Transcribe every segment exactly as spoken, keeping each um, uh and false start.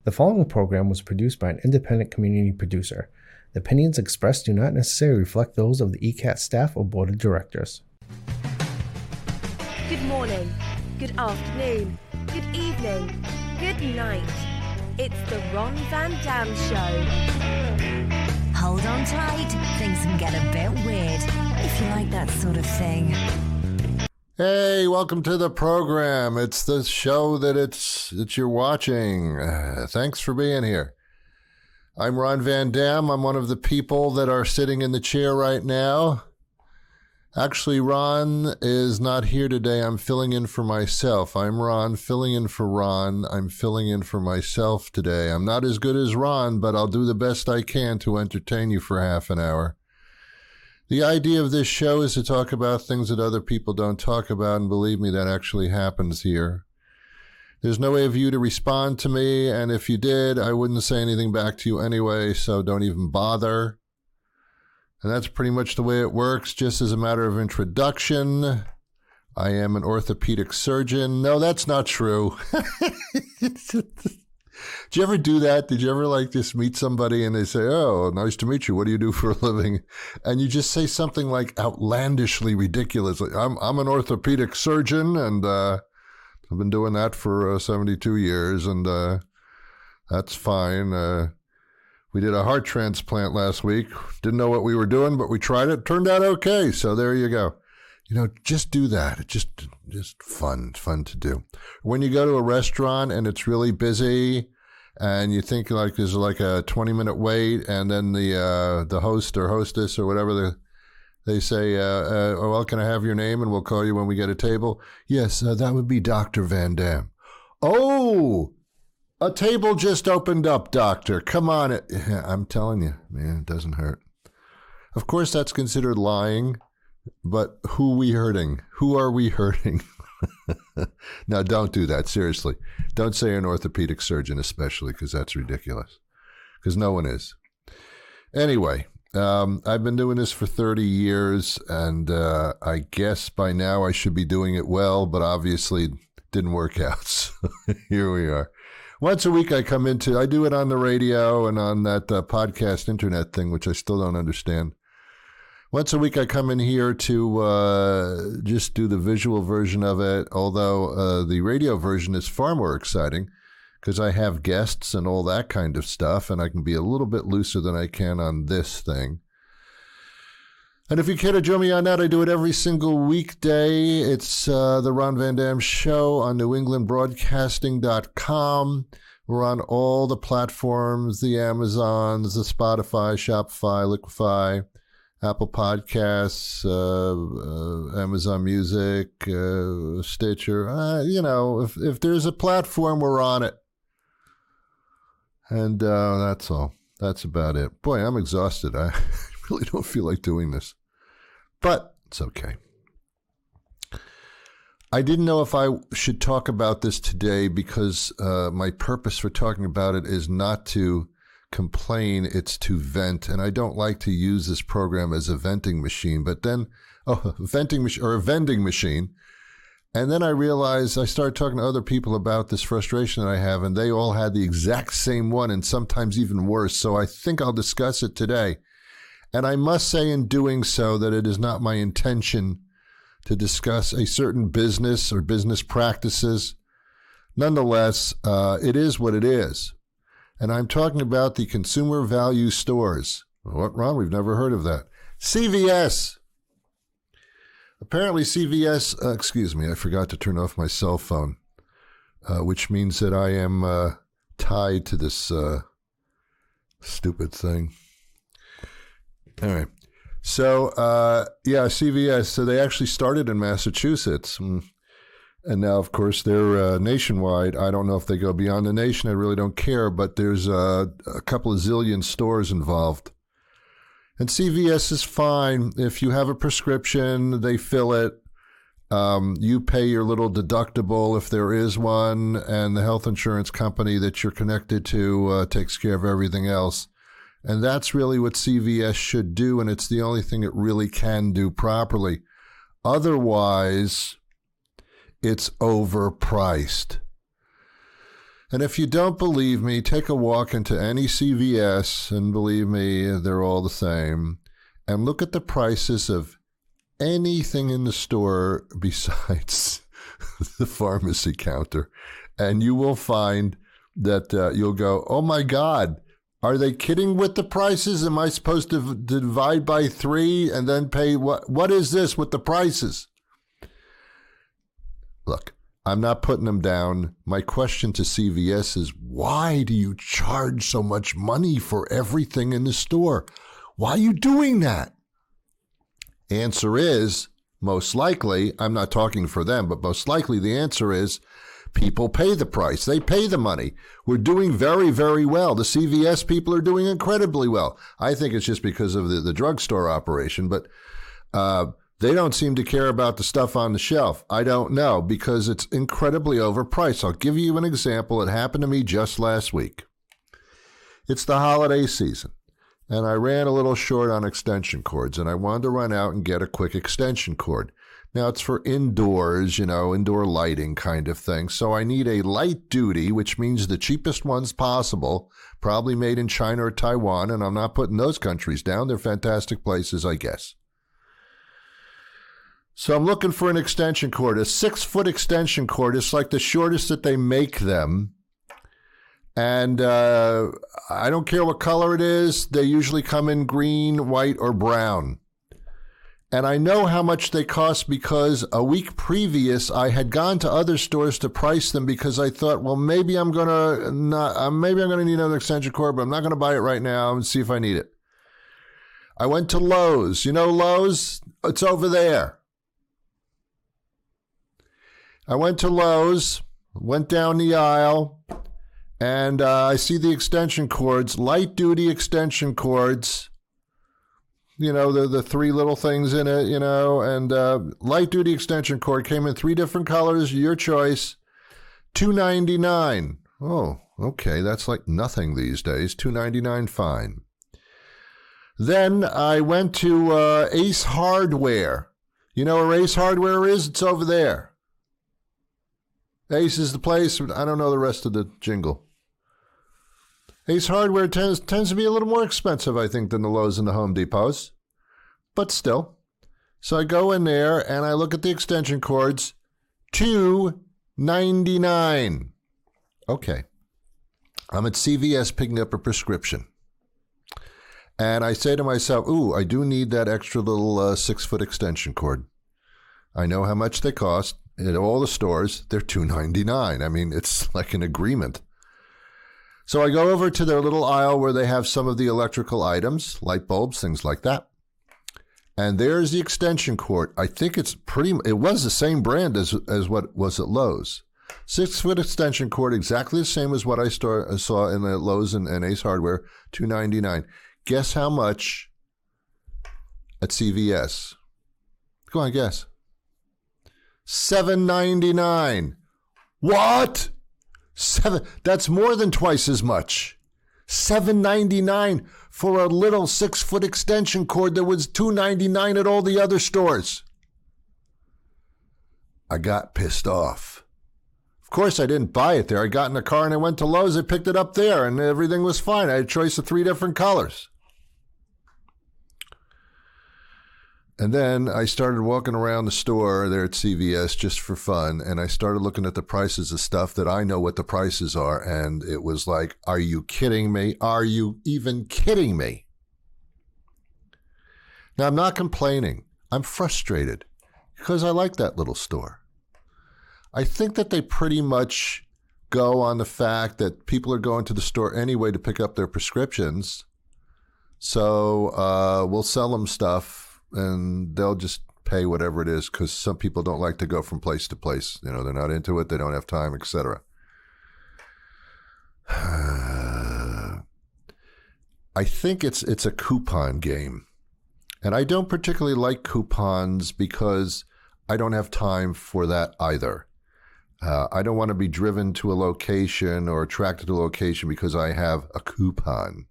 The following program was produced by an independent community producer. The opinions expressed do not necessarily reflect those of the E C A T staff or board of directors. Good morning, good afternoon, good evening, good night. It's the Ron Van Dam Show. Hold on tight, things can get a bit weird, if you like that sort of thing. Hey, welcome to the program. It's the show that it's that you're watching. Uh, thanks for being here. I'm Ron Van Dam. I'm one of the people that are sitting in the chair right now. Actually, Ron is not here today. I'm filling in for myself. I'm Ron, filling in for Ron. I'm filling in for myself today. I'm not as good as Ron, but I'll do the best I can to entertain you for half an hour. The idea of this show is to talk about things that other people don't talk about, and believe me, that actually happens here. There's no way of you to respond to me, and if you did, I wouldn't say anything back to you anyway, so don't even bother. And that's pretty much the way it works. Just as a matter of introduction, I am an orthopedic surgeon. No, that's not true. Did you ever do that? Did you ever like just meet somebody and they say, oh, nice to meet you. What do you do for a living? And you just say something like outlandishly ridiculous. Like, I'm I'm an orthopedic surgeon and uh, I've been doing that for uh, seventy-two years and uh, that's fine. Uh, we did a heart transplant last week. Didn't know what we were doing, but we tried it. Turned out okay. So there you go. You know, just do that. It's just, just fun, fun to do. When you go to a restaurant and it's really busy and you think like there's like a twenty minute wait and then the uh, the host or hostess or whatever, the, they say, uh, uh, oh, well, can I have your name and we'll call you when we get a table? Yes, uh, that would be Doctor Van Dam. Oh, a table just opened up, doctor. Come on. It, I'm telling you, man, it doesn't hurt. Of course, that's considered lying. But who we hurting? Who are we hurting? No, don't do that. Seriously. Don't say an orthopedic surgeon especially, because that's ridiculous. Because no one is. Anyway, um, I've been doing this for thirty years, and uh, I guess by now I should be doing it well, but obviously it didn't work out. So here we are. Once a week I come into, I do it on the radio and on that uh, podcast internet thing, which I still don't understand. Once a week I come in here to uh, just do the visual version of it, although uh, the radio version is far more exciting because I have guests and all that kind of stuff, and I can be a little bit looser than I can on this thing. And if you care to join me on that, I do it every single weekday. It's uh, the Ron Van Dam Show on New England Broadcasting dot com. We're on all the platforms, the Amazons, the Spotify, Shopify, Liquify, Apple Podcasts, uh, uh, Amazon Music, uh, Stitcher. Uh, you know, if if there's a platform, we're on it. And uh, that's all. That's about it. Boy, I'm exhausted. I really don't feel like doing this. But it's okay. I didn't know if I should talk about this today because uh, my purpose for talking about it is not to complain, it's to vent, and I don't like to use this program as a venting machine, but then oh a venting machine or a vending machine, and then I realized I started talking to other people about this frustration that I have, and they all had the exact same one and sometimes even worse, so I think I'll discuss it today. And I must say in doing so that it is not my intention to discuss a certain business or business practices. Nonetheless, uh, it is what it is. And I'm talking about the consumer value stores. What, Ron? We've never heard of that. C V S. Apparently C V S, uh, excuse me, I forgot to turn off my cell phone, uh, which means that I am uh, tied to this uh, stupid thing. All right. So, uh, yeah, C V S. So they actually started in Massachusetts. And now, of course, they're uh, nationwide. I don't know if they go beyond the nation. I really don't care. But there's uh, a couple of zillion stores involved. And C V S is fine. If you have a prescription, they fill it. Um, you pay your little deductible if there is one. And the health insurance company that you're connected to uh, takes care of everything else. And that's really what C V S should do. And it's the only thing it really can do properly. Otherwise, it's overpriced. And if you don't believe me, take a walk into any C V S, and believe me, they're all the same, and look at the prices of anything in the store besides the pharmacy counter, and you will find that uh, you'll go, oh my God, are they kidding with the prices? Am I supposed to v- divide by three and then pay what? What is this with the prices? Look, I'm not putting them down. My question to C V S is, why do you charge so much money for everything in the store? Why are you doing that? Answer is, most likely, I'm not talking for them, but most likely the answer is, people pay the price. They pay the money. We're doing very, very well. The C V S people are doing incredibly well. I think it's just because of the, the drugstore operation, but uh, they don't seem to care about the stuff on the shelf. I don't know, because it's incredibly overpriced. I'll give you an example. It happened to me just last week. It's the holiday season, and I ran a little short on extension cords, and I wanted to run out and get a quick extension cord. Now, it's for indoors, you know, indoor lighting kind of thing. So I need a light duty, which means the cheapest ones possible, probably made in China or Taiwan, and I'm not putting those countries down. They're fantastic places, I guess. So I'm looking for an extension cord. A six-foot extension cord is like the shortest that they make them. And uh, I don't care what color it is. They usually come in green, white, or brown. And I know how much they cost because a week previous I had gone to other stores to price them because I thought, well, maybe I'm gonna not, uh, maybe I'm gonna need another extension cord, but I'm not gonna buy it right now and see if I need it. I went to Lowe's. You know Lowe's? It's over there. I went to Lowe's, went down the aisle, and uh, I see the extension cords, light duty extension cords. You know, the the three little things in it, you know, and uh, light-duty extension cord came in three different colors, your choice, two ninety-nine. Oh, okay, that's like nothing these days, two ninety-nine, fine. Then I went to uh, Ace Hardware. You know where Ace Hardware is? It's over there. Ace is the place. I don't know the rest of the jingle. Ace Hardware tends, tends to be a little more expensive, I think, than the Lowe's and the Home Depots. But still. So I go in there and I look at the extension cords. two ninety-nine. Okay. I'm at C V S picking up a prescription. And I say to myself, ooh, I do need that extra little uh, six-foot extension cord. I know how much they cost. At all the stores, they're two ninety-nine. I mean, it's like an agreement. So I go over to their little aisle where they have some of the electrical items, light bulbs, things like that. And there's the extension cord. I think it's pretty, it was the same brand as as what was at Lowe's. Six-foot extension cord, exactly the same as what I store, saw in the Lowe's and, and Ace Hardware, two ninety-nine. Guess how much at C V S? Go on, guess. seven ninety-nine. What? Seven. That's more than twice as much. seven ninety-nine for a little six-foot extension cord that was two ninety-nine at all the other stores. I got pissed off. Of course, I didn't buy it there. I got in the car and I went to Lowe's. I picked it up there, and everything was fine. I had a choice of three different colors. And then I started walking around the store there at C V S just for fun, and I started looking at the prices of stuff that I know what the prices are, and it was like, are you kidding me? Are you even kidding me? Now, I'm not complaining. I'm frustrated because I like that little store. I think that they pretty much go on the fact that people are going to the store anyway to pick up their prescriptions, so uh, we'll sell them stuff. And they'll just pay whatever it is because some people don't like to go from place to place. You know, they're not into it. They don't have time, et cetera. I think it's it's a coupon game. And I don't particularly like coupons because I don't have time for that either. Uh, I don't want to be driven to a location or attracted to a location because I have a coupon.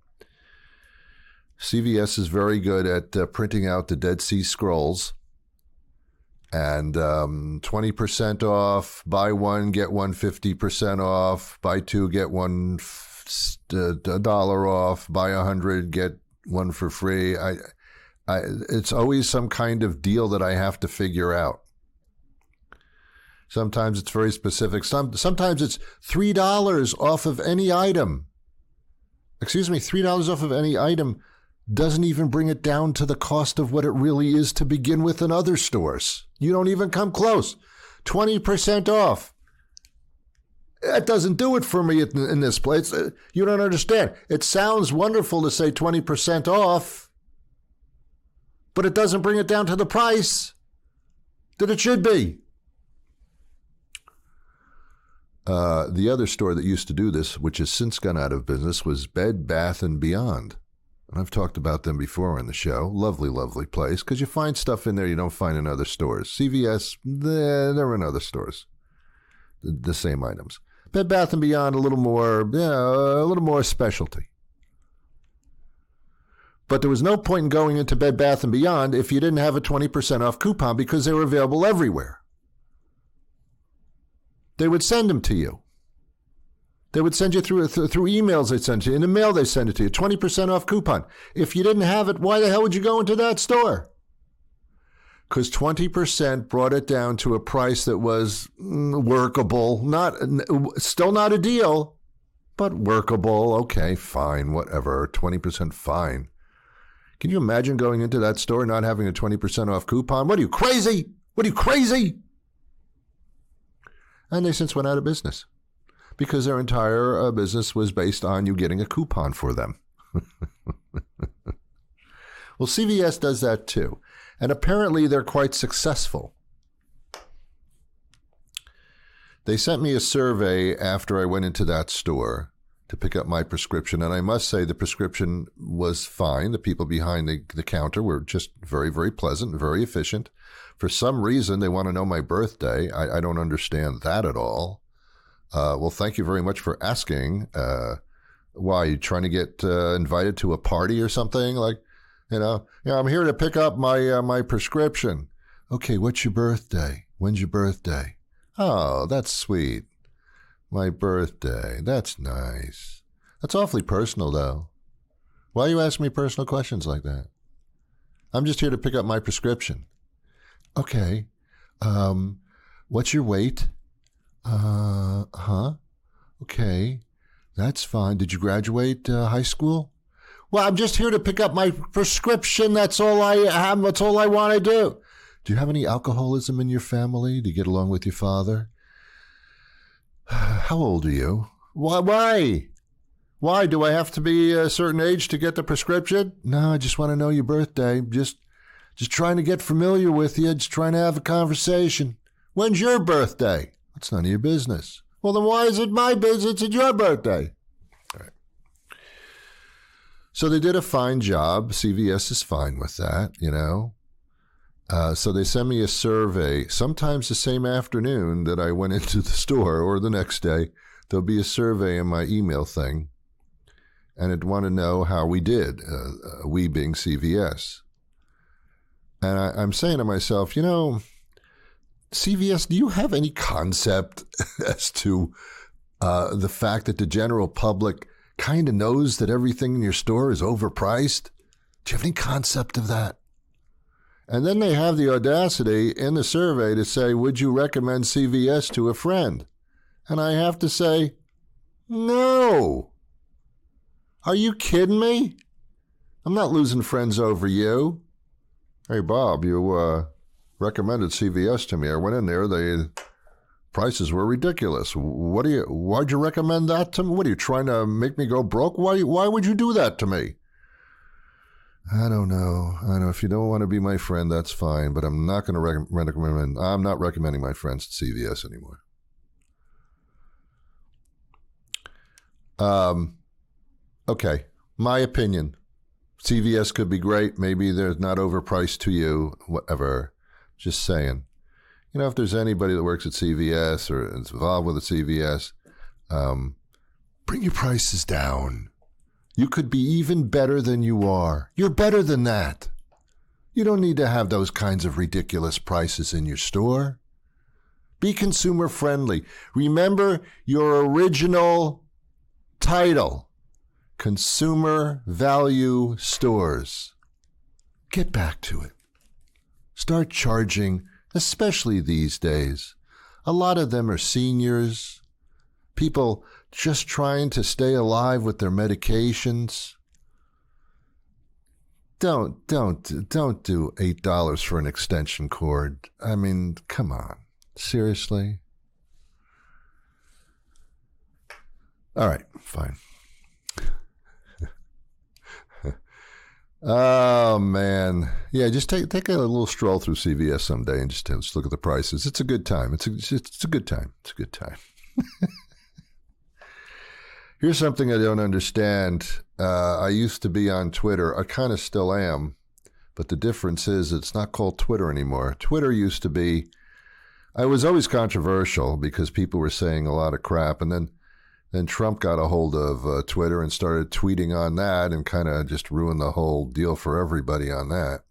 C V S is very good at uh, printing out the Dead Sea Scrolls And um, twenty percent off, buy one, get one fifty percent off, buy two, get one f- a dollar off, buy a hundred, get one for free. I, I, it's always some kind of deal that I have to figure out. Sometimes it's very specific. Some, sometimes it's three dollars off of any item. Excuse me, three dollars off of any item doesn't even bring it down to the cost of what it really is to begin with in other stores. You don't even come close. twenty percent off. That doesn't do it for me in, in this place. You don't understand. It sounds wonderful to say twenty percent off, but it doesn't bring it down to the price that it should be. Uh, the other store that used to do this, which has since gone out of business, was Bed Bath and Beyond. And I've talked about them before on the show. Lovely, lovely place, because you find stuff in there you don't find in other stores. C V S, they're, they're in other stores, the, the same items. Bed Bath and Beyond, a little more, yeah, a little more specialty. But there was no point in going into Bed Bath and Beyond if you didn't have a twenty percent off coupon, because they were available everywhere. They would send them to you. They would send you through th- through emails. They'd send it to you. In the mail, they send it to you. twenty percent off coupon. If you didn't have it, why the hell would you go into that store? Because twenty percent brought it down to a price that was mm, workable. Not still not a deal, but workable. Okay, fine, whatever. twenty percent fine. Can you imagine going into that store not having a twenty percent off coupon? What are you, crazy? What are you, crazy? And they since went out of business, because their entire uh, business was based on you getting a coupon for them. Well, C V S does that too. And apparently they're quite successful. They sent me a survey after I went into that store to pick up my prescription. And I must say the prescription was fine. The people behind the, the counter were just very, very pleasant and very efficient. For some reason, they want to know my birthday. I, I don't understand that at all. Uh, well, thank you very much for asking. Uh, why, you trying to get uh, invited to a party or something? Like, you know, yeah, I'm here to pick up my uh, my prescription. Okay, what's your birthday? When's your birthday? Oh, that's sweet. My birthday. That's nice. That's awfully personal, though. Why are you asking me personal questions like that? I'm just here to pick up my prescription. Okay. Um, what's your weight? Uh, huh? Okay. That's fine. Did you graduate uh, high school? Well, I'm just here to pick up my prescription. That's all I have. That's all I want to do. Do you have any alcoholism in your family? Do you get along with your father? How old are you? Why? Why? Why? Do I have to be a certain age to get the prescription? No, I just want to know your birthday. Just, just trying to get familiar with you. Just trying to have a conversation. When's your birthday? That's none of your business. Well, then why is it my business? It's your birthday. All right. So they did a fine job. C V S is fine with that, you know. Uh, so they send me a survey, sometimes the same afternoon that I went into the store, or the next day. There'll be a survey in my email thing, and it'd want to know how we did, uh, we being C V S. And I, I'm saying to myself, you know, C V S, do you have any concept as to uh, the fact that the general public kind of knows that everything in your store is overpriced? Do you have any concept of that? And then they have the audacity in the survey to say, would you recommend C V S to a friend? And I have to say, no. Are you kidding me? I'm not losing friends over you. Hey, Bob, you uh, recommended C V S to me. I went in there. The prices were ridiculous. What do you? Why'd you recommend that to me? What are you trying to make me go broke? Why? Why would you do that to me? I don't know. I don't know. If you don't want to be my friend, that's fine. But I'm not going to rec- recommend. I'm not recommending my friends to C V S anymore. Um. Okay, my opinion. C V S could be great. Maybe they're not overpriced to you. Whatever. Just saying. You know, if there's anybody that works at C V S or is involved with the C V S, um, bring your prices down. You could be even better than you are. You're better than that. You don't need to have those kinds of ridiculous prices in your store. Be consumer friendly. Remember your original title, Consumer Value Stores. Get back to it. Start charging, especially these days. A lot of them are seniors, people just trying to stay alive with their medications. Don't, don't, don't do eight dollars for an extension cord. I mean, come on. Seriously? All right, fine. Oh, man. Yeah, just take take a little stroll through C V S someday and just, just look at the prices. It's a good time. It's a, it's a good time. It's a good time. Here's something I don't understand. Uh, I used to be on Twitter. I kind of still am. But the difference is it's not called Twitter anymore. Twitter used to be, I was always controversial because people were saying a lot of crap. And then, then Trump got a hold of uh, Twitter and started tweeting on that and kind of just ruined the whole deal for everybody on that.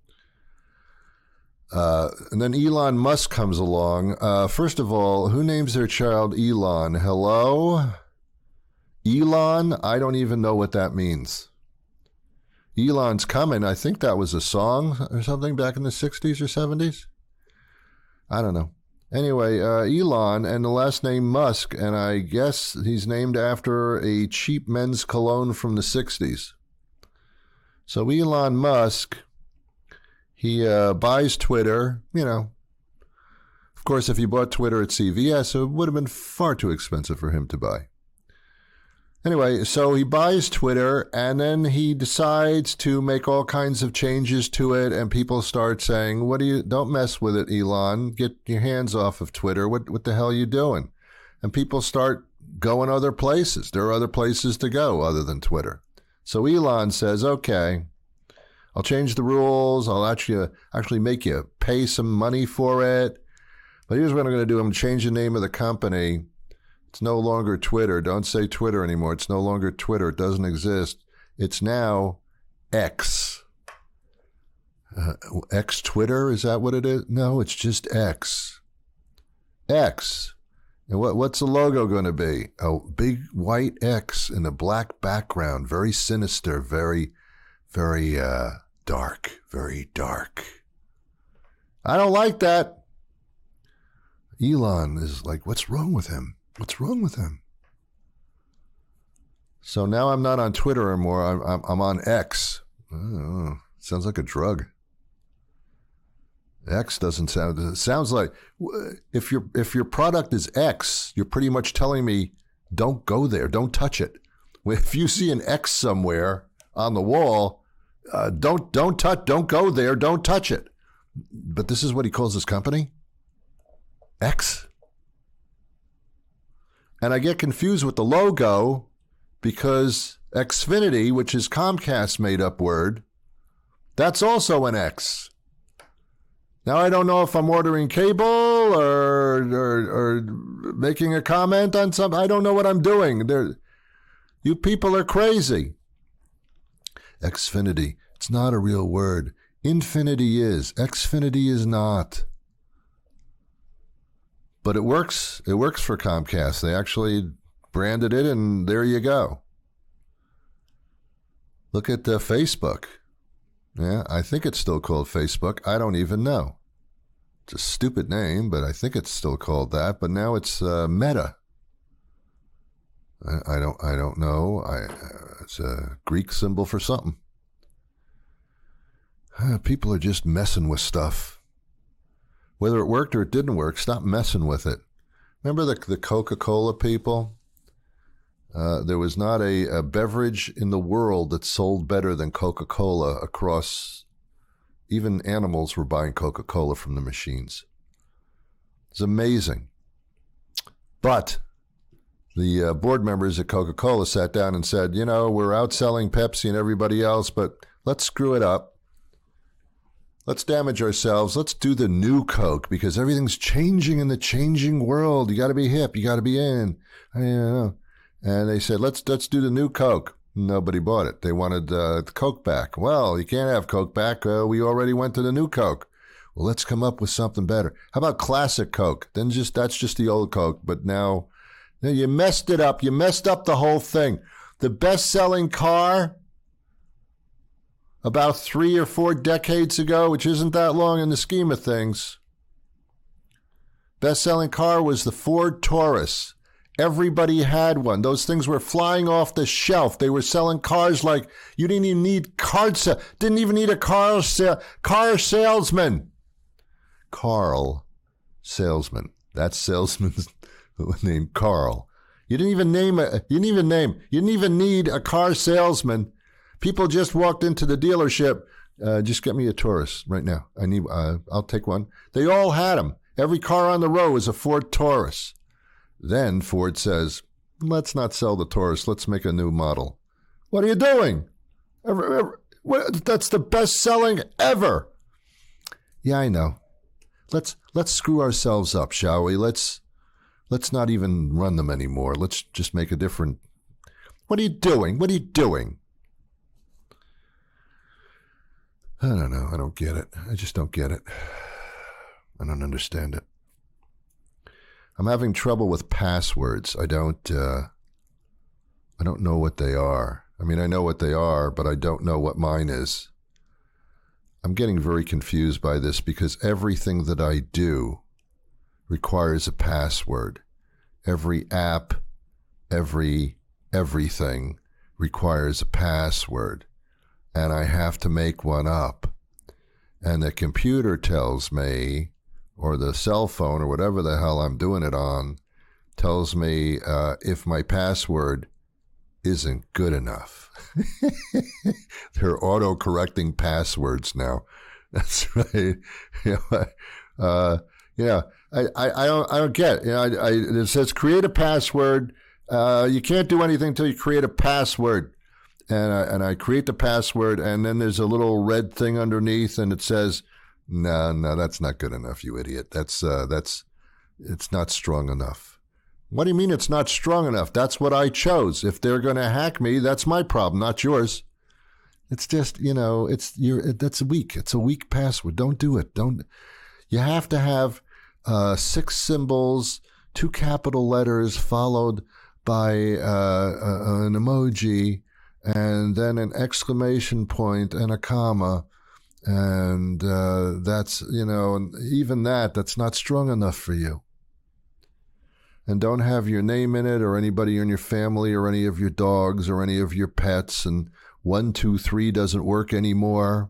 Uh, and then Elon Musk comes along. Uh, first of all, who names their child Elon? Hello? Elon? I don't even know what that means. Elon's coming. I think that was a song or something back in the sixties or seventies. I don't know. Anyway, uh, Elon and the last name Musk, and I guess he's named after a cheap men's cologne from the sixties. So Elon Musk, he uh, buys Twitter, you know. Of course, if he bought Twitter at C V S, it would have been far too expensive for him to buy. Anyway, so he buys Twitter, and then he decides to make all kinds of changes to it, and people start saying, "What do you? Don't mess with it, Elon. Get your hands off of Twitter. What what the hell are you doing?" And people start going other places. There are other places to go other than Twitter. So Elon says, "Okay, I'll change the rules. I'll actually actually make you pay some money for it. But here's what I'm going to do. I'm going to change the name of the company. It's no longer Twitter. Don't say Twitter anymore. It's no longer Twitter. It doesn't exist. It's now X. Uh, X Twitter? Is that what it is? No, it's just X. X. And what what's the logo going to be? A big white X in a black background. Very sinister. Very, very uh, dark. Very dark. I don't like that. Elon is like, what's wrong with him? What's wrong with him? So now I'm not on Twitter anymore. I'm I'm, I'm on X. Oh, sounds like a drug. X doesn't sound. It sounds like if your if your product is X, you're pretty much telling me don't go there, don't touch it. If you see an X somewhere on the wall, uh, don't don't touch, don't go there, don't touch it. But this is what he calls his company, X. And I get confused with the logo because Xfinity, which is Comcast's made-up word, that's also an X. Now, I don't know if I'm ordering cable or, or, or making a comment on something. I don't know what I'm doing. There, you people are crazy. Xfinity, it's not a real word. Infinity is. Xfinity is not. But it works. It works for Comcast. They actually branded it, and there you go. Look at uh, Facebook. Yeah, I think it's still called Facebook. I don't even know. It's a stupid name, but I think it's still called that. But now it's uh, Meta. I, I don't. I don't know. I, uh, it's a Greek symbol for something. Uh, people are just messing with stuff. Whether it worked or it didn't work, stop messing with it. Remember the the Coca-Cola people? Uh, there was not a, a beverage in the world that sold better than Coca-Cola across, even animals were buying Coca-Cola from the machines. It's amazing. But the uh, board members at Coca-Cola sat down and said, you know, we're outselling Pepsi and everybody else, but let's screw it up. Let's damage ourselves. Let's do the new Coke because everything's changing in the changing world. You got to be hip. You got to be in. I don't know. And they said, let's let's do the new Coke. Nobody bought it. They wanted uh, the Coke back. Well, you can't have Coke back. Uh, we already went to the new Coke. Well, let's come up with something better. How about classic Coke? Then just that's just the old Coke. But now, now you messed it up. You messed up the whole thing. The best-selling car about three or four decades ago, which isn't that long in the scheme of things, best-selling car was the Ford Taurus. Everybody had one. Those things were flying off the shelf. They were selling cars like you didn't even need car sa- didn't even need a car sa- car salesman. Carl Salesman. That's salesman's name, Carl. You didn't even name a. You didn't even name. You didn't even need a car salesman. People just walked into the dealership. Uh, just get me a Taurus right now. I need. Uh, I'll take one. They all had them. Every car on the row was a Ford Taurus. Then Ford says, let's not sell the Taurus. Let's make a new model. What are you doing? Ever, ever, what, that's the best selling ever. Yeah, I know. Let's let's screw ourselves up, shall we? Let's let's not even run them anymore. Let's just make a different. What are you doing? What are you doing? I don't know. I don't get it. I just don't get it. I don't understand it. I'm having trouble with passwords. I don't uh, I don't know what they are. I mean, I know what they are, but I don't know what mine is. I'm getting very confused by this because everything that I do requires a password. Every app, every everything requires a password, and I have to make one up. And the computer tells me, or the cell phone, or whatever the hell I'm doing it on, tells me uh, if my password isn't good enough. They're auto-correcting passwords now. That's right. You know, uh, yeah, I, I, I don't, I don't get it. You know, I, I, it says create a password. Uh, you can't do anything until you create a password. And I, and I create the password, and then there's a little red thing underneath, and it says, no, no, that's not good enough, you idiot. That's, uh, that's, it's not strong enough. What do you mean it's not strong enough? That's what I chose. If they're going to hack me, that's my problem, not yours. It's just, you know, it's, you're, that's weak. It's a weak password. Don't do it. Don't, you have to have uh, six symbols, two capital letters followed by uh, uh, an emoji, and then an exclamation point and a comma. And uh, that's, you know, and even that, that's not strong enough for you. And don't have your name in it, or anybody in your family, or any of your dogs, or any of your pets. And one, two, three doesn't work anymore.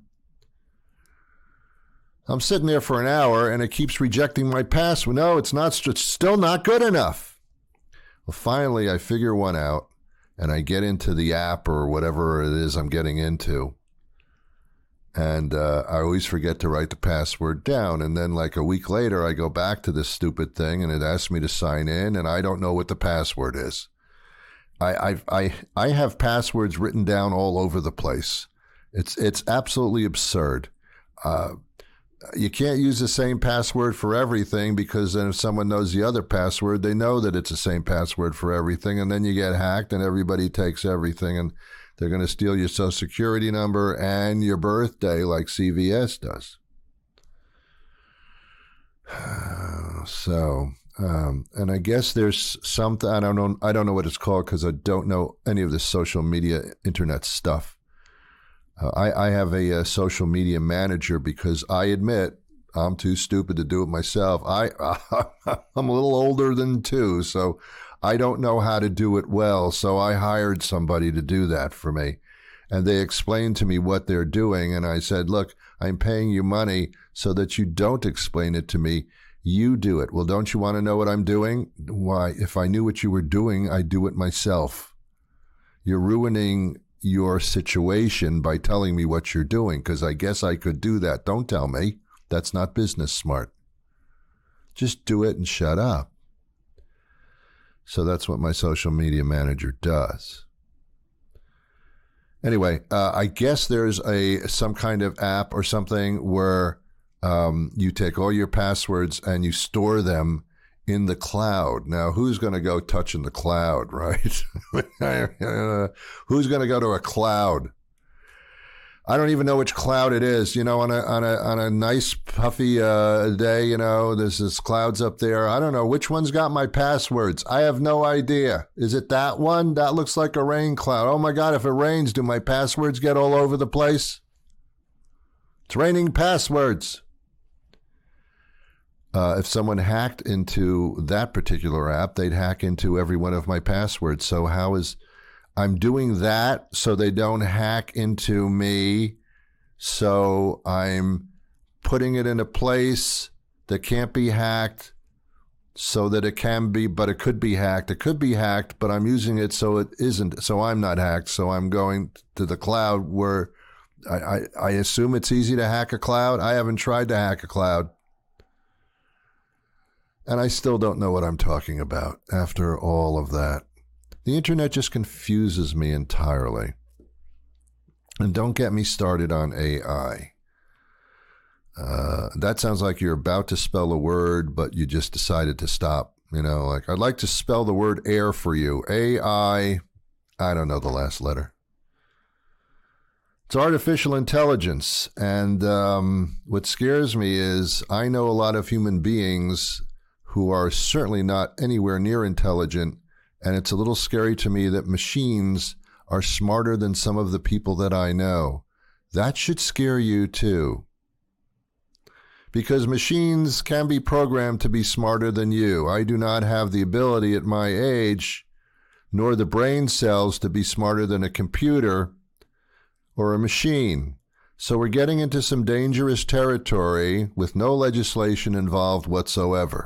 I'm sitting there for an hour, and it keeps rejecting my password. No, it's not. It's still not good enough. Well, finally, I figure one out, and I get into the app or whatever it is I'm getting into. And uh, I always forget to write the password down. And then like a week later, I go back to this stupid thing, and it asks me to sign in, and I don't know what the password is. I I I, I have passwords written down all over the place. It's it's absolutely absurd. Uh, you can't use the same password for everything, because then if someone knows the other password, they know that it's the same password for everything, and then you get hacked, and everybody takes everything, and they're going to steal your social security number and your birthday like C V S does. So, um, and I guess there's something, I don't know, I don't know what it's called, because I don't know any of this social media internet stuff. Uh, I, I have a, a social media manager, because I admit I'm too stupid to do it myself. I, I'm a little older than two, so I don't know how to do it well, so I hired somebody to do that for me. And they explained to me what they're doing, and I said, look, I'm paying you money so that you don't explain it to me. You do it. Well, don't you want to know what I'm doing? Why, if I knew what you were doing, I'd do it myself. You're ruining your situation by telling me what you're doing, because I guess I could do that. Don't tell me. That's not business smart. Just do it and shut up. So that's what my social media manager does. Anyway, uh, I guess there's a some kind of app or something where um, you take all your passwords and you store them in the cloud. Now, who's going to go touching the cloud, right? Who's going to go to a cloud? I don't even know which cloud it is. You know, on a on a on a nice puffy uh, day, you know, there's this clouds up there. I don't know which one's got my passwords. I have no idea. Is it that one? That looks like a rain cloud. Oh my God! If it rains, do my passwords get all over the place? It's raining passwords. Uh, if someone hacked into that particular app, they'd hack into every one of my passwords. So how is I'm doing that so they don't hack into me? So I'm putting it in a place that can't be hacked so that it can be, but it could be hacked. It could be hacked, but I'm using it so it isn't, so I'm not hacked. So I'm going to the cloud where I, I, I assume it's easy to hack a cloud. I haven't tried to hack a cloud. And I still don't know what I'm talking about after all of that. The internet just confuses me entirely. And don't get me started on A I. Uh, that sounds like you're about to spell a word, but you just decided to stop. You know, like, I'd like to spell the word air for you. A I, I don't know the last letter. It's artificial intelligence. And um, what scares me is I know a lot of human beings who are certainly not anywhere near intelligent, and it's a little scary to me that machines are smarter than some of the people that I know. That should scare you too. Because machines can be programmed to be smarter than you. I do not have the ability at my age, nor the brain cells to be smarter than a computer or a machine. So we're getting into some dangerous territory with no legislation involved whatsoever.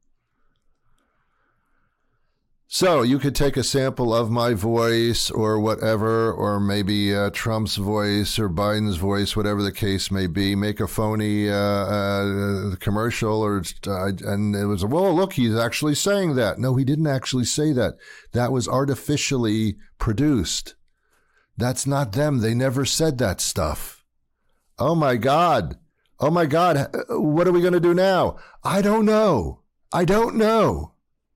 So you could take a sample of my voice or whatever, or maybe uh, Trump's voice or Biden's voice, whatever the case may be, make a phony uh, uh, commercial, or uh, and it was, well, look, he's actually saying that. No, he didn't actually say that. That was artificially produced. That's not them. They never said that stuff. Oh, my God. Oh, my God. What are we going to do now? I don't know. I don't know.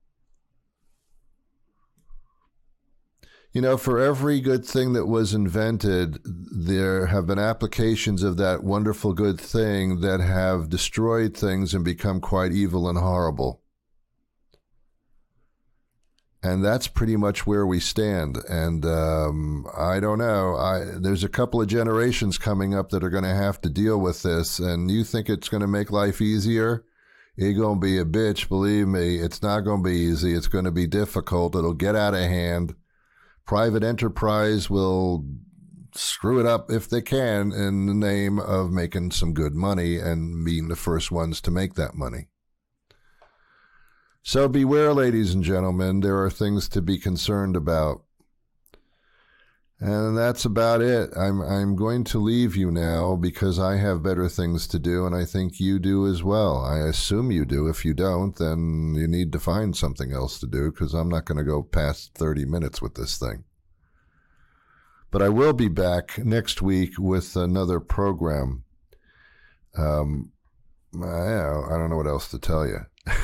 You know, for every good thing that was invented, there have been applications of that wonderful good thing that have destroyed things and become quite evil and horrible. And that's pretty much where we stand. And um, I don't know. I, there's a couple of generations coming up that are going to have to deal with this. And you think it's going to make life easier? It's going to be a bitch, believe me. It's not going to be easy. It's going to be difficult. It'll get out of hand. Private enterprise will screw it up if they can in the name of making some good money and being the first ones to make that money. So beware, ladies and gentlemen. There are things to be concerned about. And that's about it. I'm I'm going to leave you now because I have better things to do, and I think you do as well. I assume you do. If you don't, then you need to find something else to do, because I'm not going to go past thirty minutes with this thing. But I will be back next week with another program. Um, I, I don't know what else to tell you.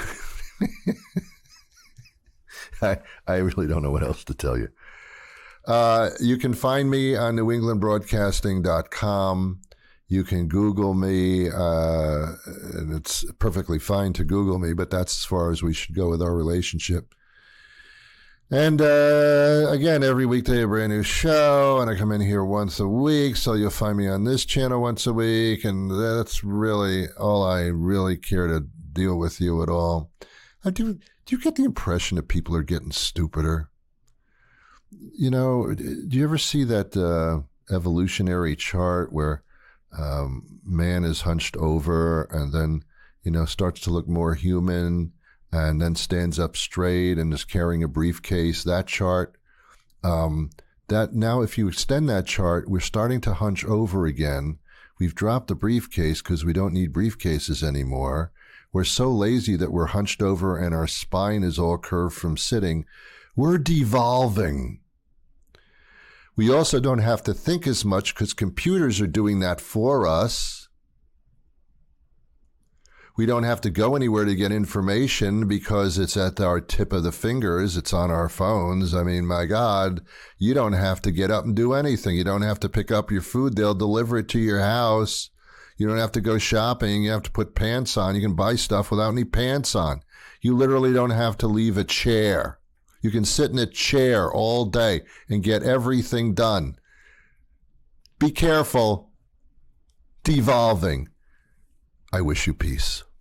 I I really don't know what else to tell you. Uh, you can find me on new england broadcasting dot com. You can Google me, uh, and it's perfectly fine to Google me, but that's as far as we should go with our relationship. And uh, again, every weekday a brand new show, and I come in here once a week, so you'll find me on this channel once a week, and that's really all I really care to deal with you at all. I do, do you get the impression that people are getting stupider? You know, do you ever see that uh, evolutionary chart where um, man is hunched over and then, you know, starts to look more human and then stands up straight and is carrying a briefcase? That chart, um, that now if you extend that chart, we're starting to hunch over again. We've dropped the briefcase because we don't need briefcases anymore. We're so lazy that we're hunched over and our spine is all curved from sitting. We're devolving. We also don't have to think as much because computers are doing that for us. We don't have to go anywhere to get information because it's at our tip of the fingers. It's on our phones. I mean, my God, you don't have to get up and do anything. You don't have to pick up your food. They'll deliver it to your house. You don't have to go shopping. You have to put pants on. You can buy stuff without any pants on. You literally don't have to leave a chair. You can sit in a chair all day and get everything done. Be careful. Devolving. I wish you peace.